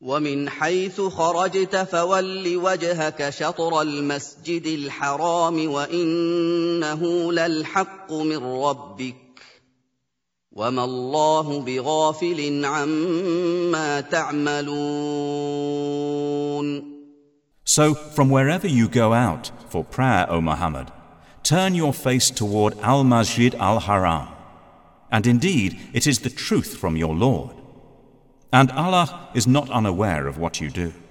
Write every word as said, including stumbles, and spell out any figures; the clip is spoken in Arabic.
ومن حيث خرجت فول وجهك شطر المسجد الحرام وإنه للحق من ربك وما الله بغافل عما تعملون. So from wherever you go out for prayer, O Muhammad, turn your face toward Al-Masjid Al-Haram. And indeed, it is the truth from your Lord. And Allah is not unaware of what you do.